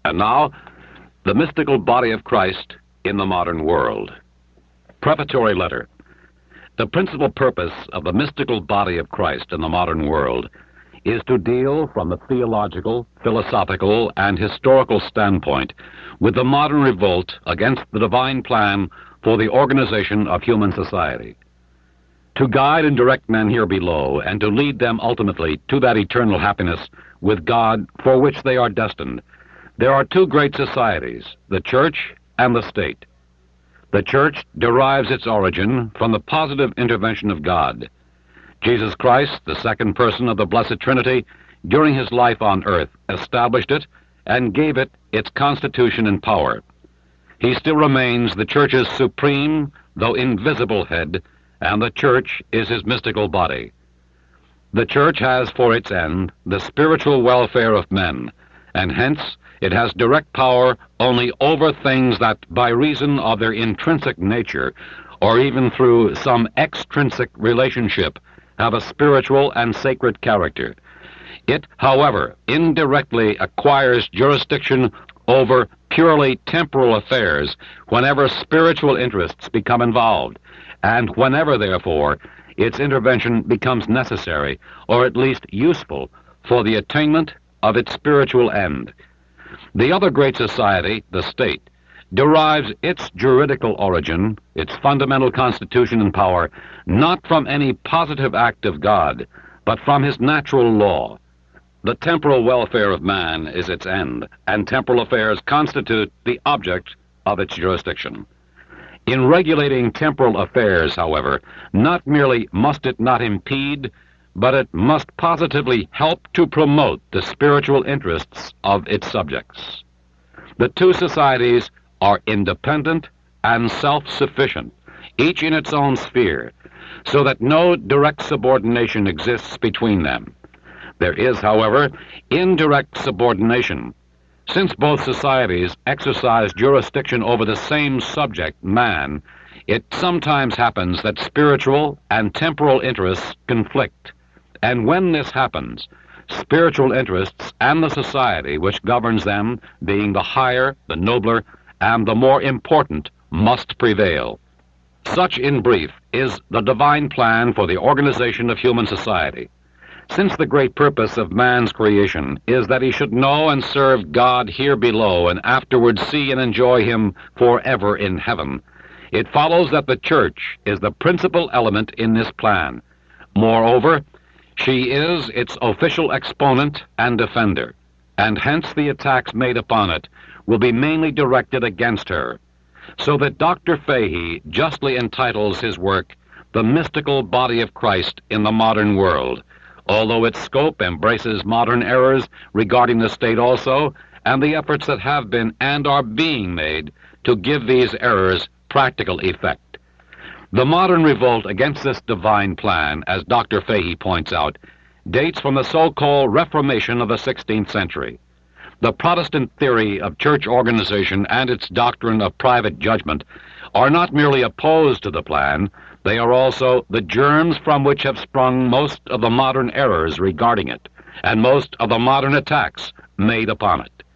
And now, the mystical body of Christ in the modern world. Prefatory letter. The principal purpose of the mystical body of Christ in the modern world is to deal from the theological, philosophical, and historical standpoint with the modern revolt against the divine plan for the organization of human society. To guide and direct men here below and to lead them ultimately to that eternal happiness with God for which they are destined, there are two great societies, the Church and the State. The Church derives its origin from the positive intervention of God. Jesus Christ, the second person of the Blessed Trinity, during his life on earth, established it and gave it its constitution and power. He still remains the Church's supreme, though invisible head, and the Church is his mystical body. The Church has for its end the spiritual welfare of men, and hence it has direct power only over things that, by reason of their intrinsic nature, or even through some extrinsic relationship, have a spiritual and sacred character. It, however, indirectly acquires jurisdiction over purely temporal affairs whenever spiritual interests become involved, and whenever, therefore, its intervention becomes necessary, or at least useful, for the attainment of its spiritual end. The other great society, the State, derives its juridical origin, its fundamental constitution and power, not from any positive act of God, but from his natural law. The temporal welfare of man is its end, and temporal affairs constitute the object of its jurisdiction. In regulating temporal affairs, however, not merely must it not impede, but it must positively help to promote the spiritual interests of its subjects. The two societies are independent and self-sufficient, each in its own sphere, so that no direct subordination exists between them. There is, however, indirect subordination. Since both societies exercise jurisdiction over the same subject, man, it sometimes happens that spiritual and temporal interests conflict. And when this happens, spiritual interests and the society which governs them, being the higher, the nobler, and the more important, must prevail. Such, in brief, is the divine plan for the organization of human society. Since the great purpose of man's creation is that he should know and serve God here below and afterwards see and enjoy him forever in heaven, it follows that the Church is the principal element in this plan. Moreover, she is its official exponent and defender, and hence the attacks made upon it will be mainly directed against her, so that Dr. Fahey justly entitles his work, The Mystical Body of Christ in the Modern World, although its scope embraces modern errors regarding the State also, and the efforts that have been and are being made to give these errors practical effect. The modern revolt against this divine plan, as Dr. Fahey points out, dates from the so-called Reformation of the 16th century. The Protestant theory of church organization and its doctrine of private judgment are not merely opposed to the plan, they are also the germs from which have sprung most of the modern errors regarding it, and most of the modern attacks made upon it.